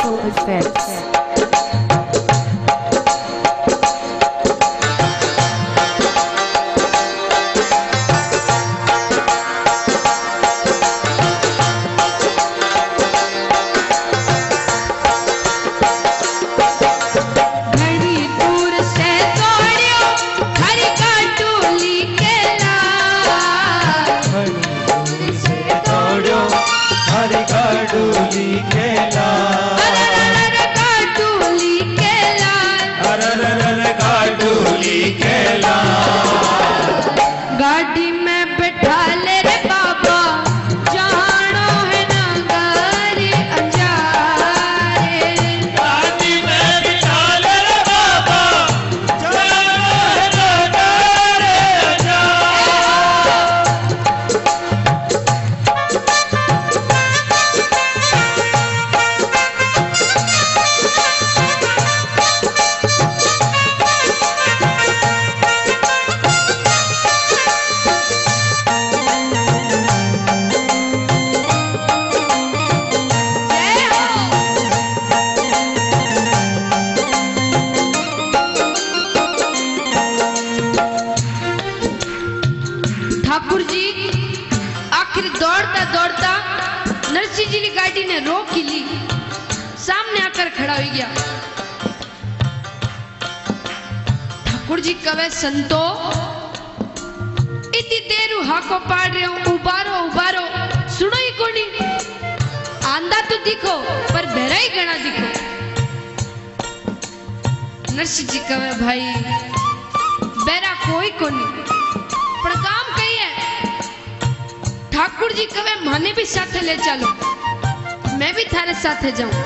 Special effects. Thakur ji आखिर दौड़ता दौड़ता नरसिंह जी की गाड़ी ने रोक ही ली, सामने आकर खड़ा हो गया। ठाकुर जी कवे संतो इतनी देर हाको पाड़ रहे हो, उबारो उबारो, सुनो ही कोनी, आंदा तो दिखो पर बहरा ही गणा दिखो। नरसिंह जी कवे भाई बहरा कोई कोनी, पर काम कही है। ठाकुर जी कवे माने भी साथे ले चलो, मैं भी थारे साथे जाऊं।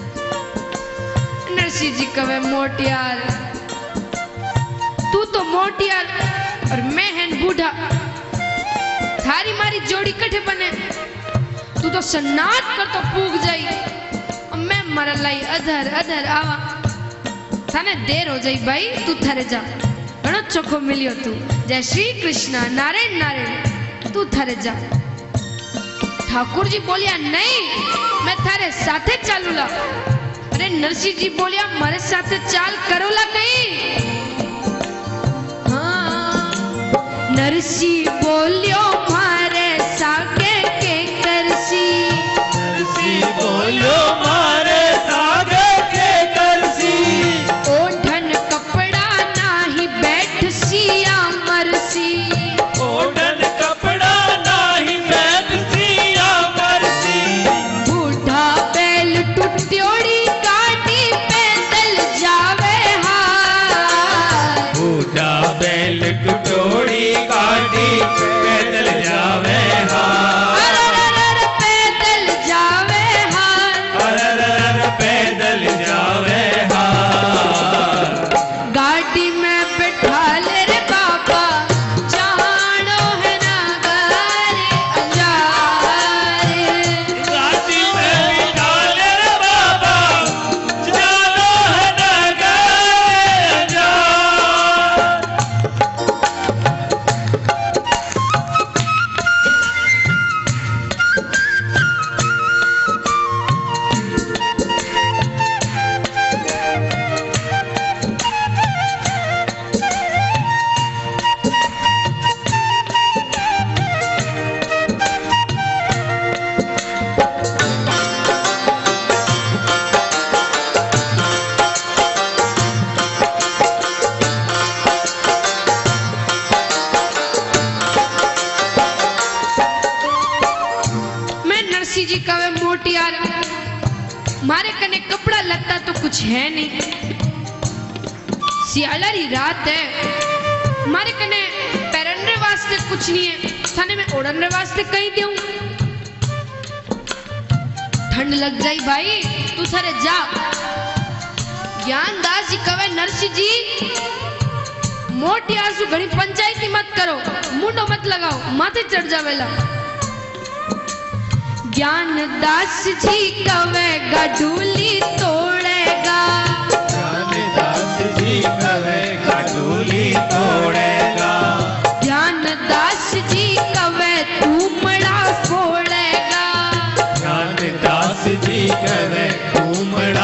नरसिंह जी कवे मोटियार, तू तो मोटियार और मैं है बूढ़ा, थारी मारी जोड़ी कठे बने, तू तो सन्नाट कर तो पूग जाई, मैं मर लाई अधर अधर आवा, थाने देर हो जाई भाई, तू थारे जा, घणो चोखो मिलियो तू। जय श्री कृष्ण, नारायण नारायण, तू थारे जा। ठाकुर जी बोलिया नहीं, मैं थारे साथे चालूला। अरे नरसिंह जी बोलिया मारे साथे चाल करोला कहीं। हाँ नरसिंह बोलियो मारे सागे के करसी, नरसिंह बोलियो मारे सागे के करसी, ओढ़न कपड़ा नाही बैठ सिया मरसी, ओढ़न कपड़ा नाही बैठ सिया मरसी, बूढ़ा बैल टुट्योड़ी काटी पैदल जावे हाय, बूढ़ा बैल टुटोड़ी काटी पैदल जावे हाय, पैदल जावे हाय, पैदल जावे हाय। गाड़ी में बैठा ले रे बाबा, जानो है नगारे अंजारे, गाड़ी में बिठा ले रे बाबा, जानो है नगारे जा। मैं नरसिंह जी का वे मोटियार, मारे कने कपड़ा लगता तो कुछ है नहीं, सियालारी रात है, मारे कने पहनने वास्ते कुछ नहीं है, थाने में ओढ़ने वास्ते कहीं दूं, ठंड लग जाई भाई, तू थारे जा। ज्ञानदास जी कवे नरसिंह जी मोटियार सु घणी पंचायती मत करो, मुंडो मत लगाओ, माथे चढ़ जावेला। ज्ञानदास जी कवेगा डूली तोड़ेगा, ज्ञानदास जी कवेगा डोली तोड़ेगा, ज्ञानदास जी कवे तू मड़ा फोड़ेगा, ज्ञानदास जी कवे घूमड़ा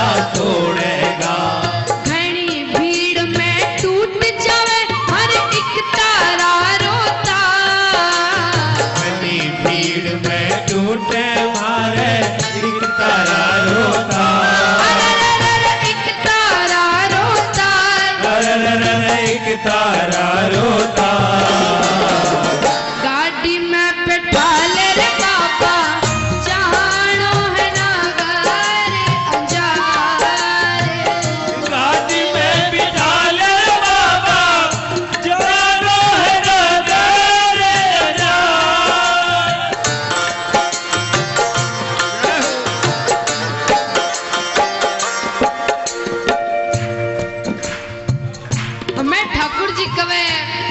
कहे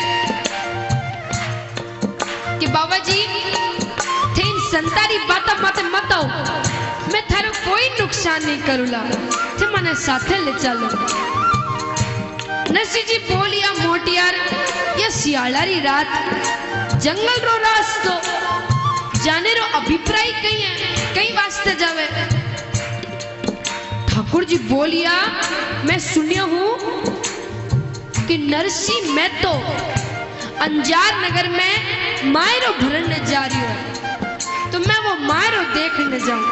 कि बाबा जी थे इन संतारी बाता माते मत आओ, मैं थारो कोई नुकसान नहीं करूला, थे मने साथे ले चलो। नरसिंह जी बोलिया मोटियार ये सियाळारी रात जंगल रो रास्तो जाने रो अभिप्राय कई है, कई वास्ते जावे। ठाकुर जी बोलिया मैं सुनिया हूं कि नरसिंह मैं तो अंजार नगर में मायरो भरने जा रही हूं, तो मैं वो मायरो देखने जाऊं।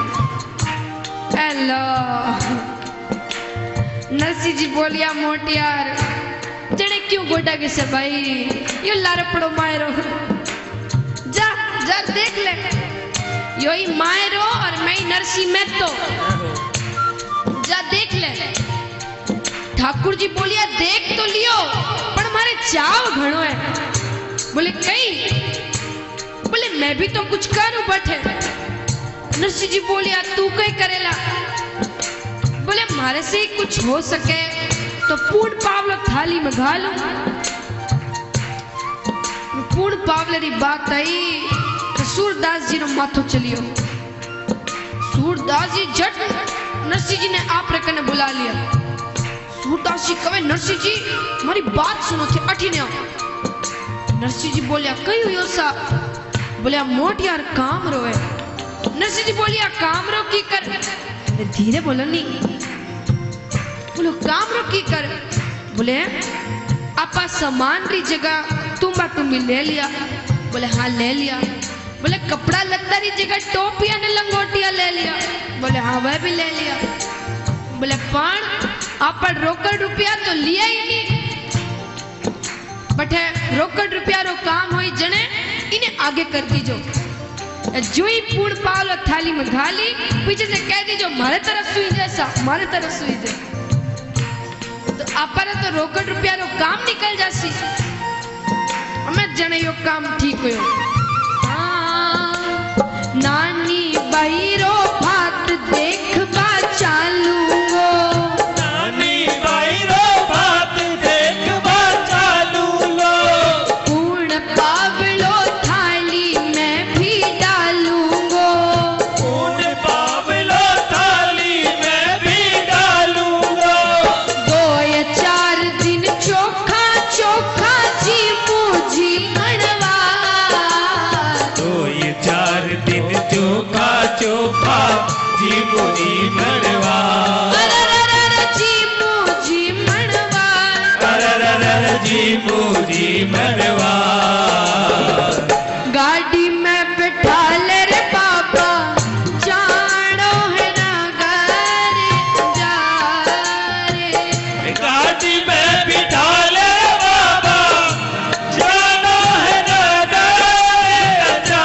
नरसिंह जी बोलिया मोटियार जने क्यों गोटा के से भाई यो लारपड़ो मायरो, जा जा देख ले, यो ही मायरो और मैं नरसिंह मैं तो जा देख ले। ठाकुर जी बोलिया देख तो लियो पर हमारे चाव घणो है। बोले कई, बोले मैं भी तो कुछ करूं बैठे। नरसिंह जी बोलिया तू कई करेला? बोले मारे से ही कुछ हो सके तो पूर्ण पावलो थाली में घालू। पूर्ण पावले री बात आई तो सूरदास जी रो माथो चलियो। सूरदास जी झट नरसिंह जी ने आप रखने बुला लिया। सूरदास जी कहे नरसिंह जी हमारी बात सुनो थे अठी ने आओ। नरसिंह जी बोलिया कई हुई सा? बोलिया मोटियार काम रो है। नरसिंह जी बोलिया काम रो की कर? धीरे बोलो नहीं। बोलो काम रो की कर? बोले आपा सामान री जगह तुम्बा तुम्बी ले लिया। बोले हाँ ले लिया। बोले कपड़ा लत्ता री जगह टोपिया ने लंगोटिया ले लिया। बोले हाँ वह भी ले लिया। बोले पण आपा रोकड़ रुपया तो लिया ही नहीं, बटे रोकड़ रुपया रो काम होई जने इन्हें आगे कर दीजो। जो ही पूर्ण पावलो थाली में घाली पीछे से कह दीजो मारे तरफ सुई जैसा, मारे तरफ सुई जे तो आपरे तो रोकड़ रुपया रो काम निकल जासी। हमें जने यो काम ठीक होयो। नानी बहिरो भात देखबा चालूंगो, नानी बहिरो भात देखबा चालूंगो, पूर्ण पावलो थाली में भी डालूंगो, पूर्ण पावलो थाली में भी डालूंगो। 2-4 दिन चोखा चोखा जी मुझी मनवा, 2-4 दिन चोखा चोखा जी मुझी मनवा, जी मुझी मनवा, जी मुझी मनवा। गाड़ी में बैठा ले रे बाबा जानो है ना घर जा रे। गाड़ी में बिठा ले बाबा जानो है नगर जा।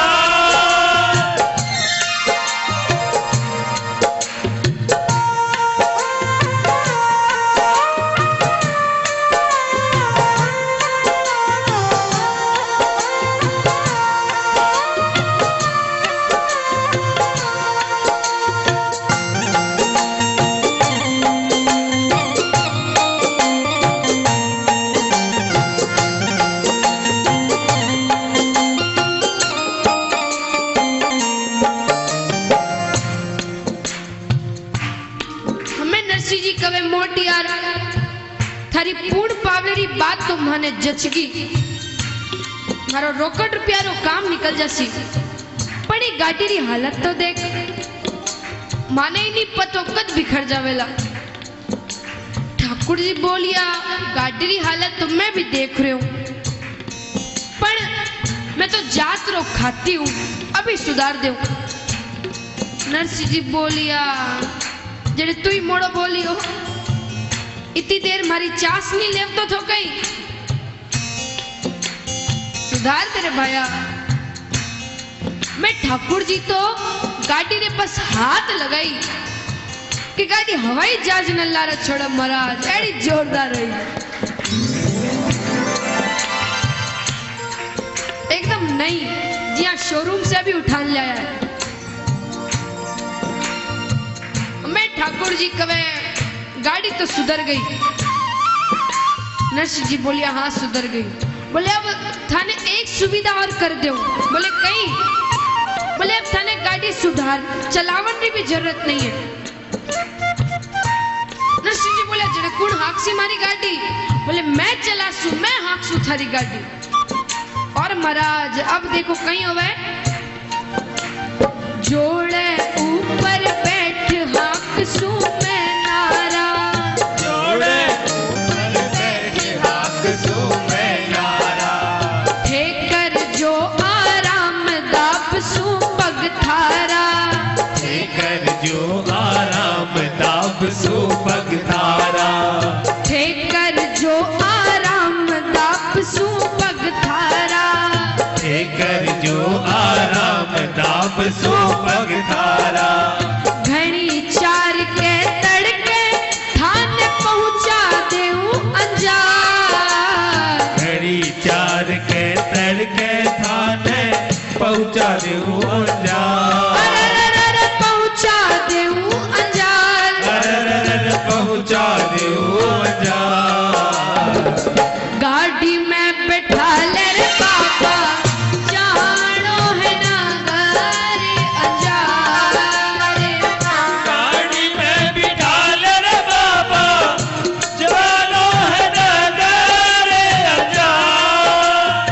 हमें नरसिंह जी कवे मोटियार थारी पूर्ण पावलेरी बात तो माने जचगी, मारो रोकड़ रुपया रो काम निकल जासी। पण ई गाड़ी री हालत तो देख, माने ही नहीं पतो कद बिखर जावेला। ठाकुर जी बोलिया गाड़ी री हालत तो मैं भी देख रही हूं, पर मैं तो जात रो खाती हूं, अभी सुधार दे। नरसिंह जी बोलिया जड़े तू ही मोड़ो बोली हो, इतनी देर मारी चास नहीं लेव तो थो कहीं सुधार तेरे भाया। मैं ठाकुर जी तो गाड़ी रे बस हाथ लगाई कि गाड़ी हवाई जहाज न लारा छोड़ा महाराज, एड़ी जोरदार रही एकदम नई, जिया शोरूम से भी उठान लाया है। मैं ठाकुर जी कवे गाड़ी तो सुधर गई, नरसिंह जी बोलिया हाँ सुधर गई। बोले अब थाने एक सुविधा और कर दो। बोले कहीं? बोले अब थाने गाड़ी सुधार चलावन की भी जरूरत नहीं है। नरसिंह जी बोले जड़े कुण हाकसी मारी गाड़ी? बोले मैं चलासू, मैं हाकसू थारी गाड़ी। और महाराज अब देखो कहीं होवे जोड़े ऊपर बैठ हाकसू मैं नारा, जोड़े ऊपर बैठ हाकसू मैं नारा, ठेकर जो आराम दाबसू पग थारा, ठेकर जो आराम दाबसू पग थारा, ठेकर जो आराम दाबसू पग थारा, ठेकर जो आराम दाबसू पग थारा। घड़ी 4 के तड़के थाने पहुंचा देऊं अंजार, घड़ी 4 के तड़के थाने पहुंचा देऊं अंजार, अरे पहुंचा देऊं अंजार, अरे पहुंचा देऊं अंजार। गाड़ी में बैठा ले रे बाबा जानो है नागारे अंजार, गाड़ी में बिठा ले रे बाबा जानो है नगारे अंजार।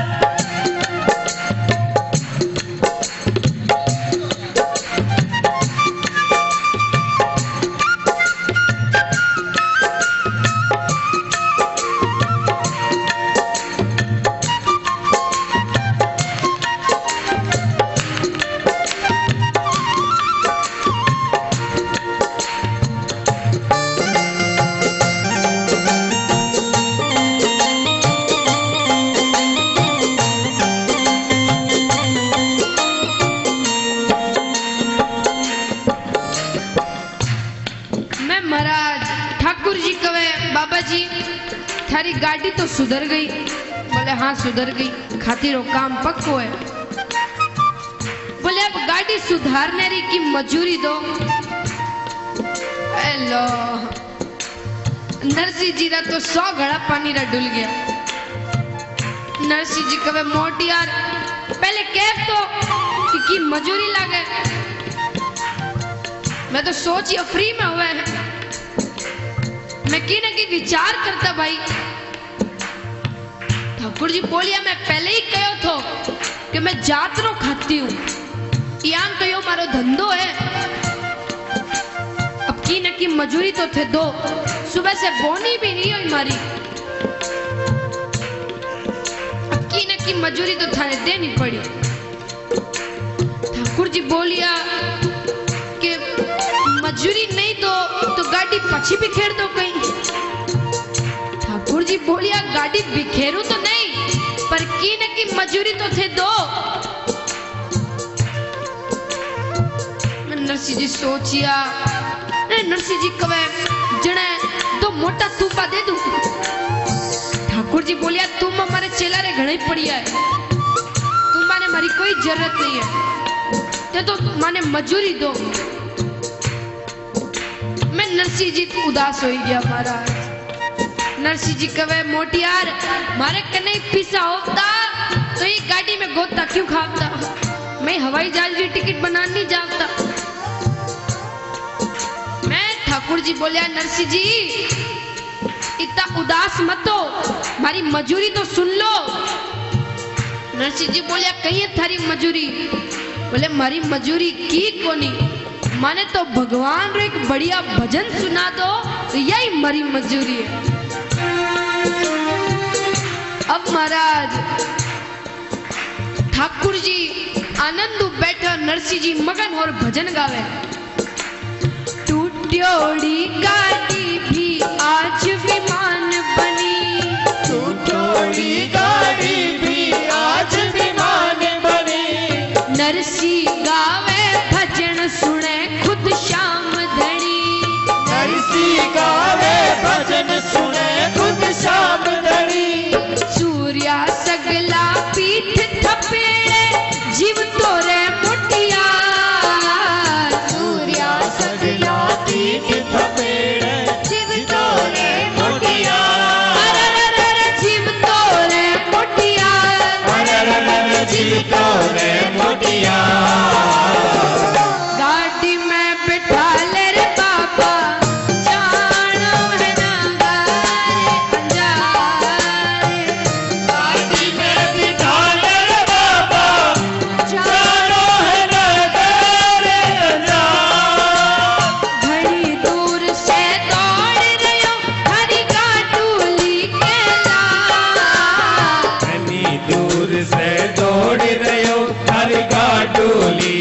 मैं महाराज ठाकुर जी कहे बाबा जी थारी गाड़ी तो सुधर गई। बोले हाँ सुधर गई, खातिरो काम पक्को है। बोले अब गाड़ी सुधारने री की मजूरी दो। हेलो नरसिंह जी रा तो 100 घड़ा पानी रा डुल गया। नरसिंह जी कहे मोटी यार पहले कह तो कि मजूरी लागे, मैं तो सोचिए फ्री में हुआ है। मैं की ना की विचार करता भाई। ठाकुर जी बोलिया मैं पहले ही कहो थो कि मैं जातरो खाती हूँ, यान तो यो मारो धंधो है। अब की ना की मजूरी तो थे दो, सुबह से बोनी भी नहीं हुई मारी। अब की ना की मजूरी तो थाने देनी पड़ी। ठाकुर जी बोलिया कि मजूरी नहीं दो तो गाड़ी पछी बिखेर दो कहीं। ठाकुर जी बोलिया गाड़ी बिखेरू तो नहीं पर की न की मजूरी तो थे दो। नरसिंह जी सोचिया, नरसिंह जी कवे जने दो मोटा तूपा दे दूं। ठाकुर जी बोलिया तुम हमारे चेला रे घणे पड़िया है, तुम माने मारी कोई जरूरत नहीं है, तो माने मजूरी दो। मैं नरसिंह जी उदास हो गया महाराज। नरसिंह जी कहे मोटियार मारे कने पिसा होता तो ये गाड़ी में गोता क्यों खाता, मैं हवाई जहाज की टिकट बनाने नहीं जाता। मैं ठाकुर जी बोलिया नरसिंह जी इतना उदास मत हो, मारी मजूरी तो सुन लो। नरसिंह जी बोलिया कहीं है थारी मजूरी? बोले मारी मजूरी की कोनी, माने तो भगवान रो एक बढ़िया भजन सुना दो तो यही मरी मजूरी है। अब महाराज ठाकुर जी आनंद बैठा, नरसिंह जी मगन और भजन गावे। टूट्योड़ी गाड़ी भी आज विमान बनी, टूटोड़ी गाड़ी भी आज विमान बनी, नरसिंह गावे भजन सुने खुद श्याम धनी, नरसिंह गावे भजन सुने खुद श्याम धनी, सूर्या सगला पीठ थपेड़े जीव तोरे मुटिया, सूर्या सगला पीठ थपेड़े जीव तोरे मुटिया, अरे डोली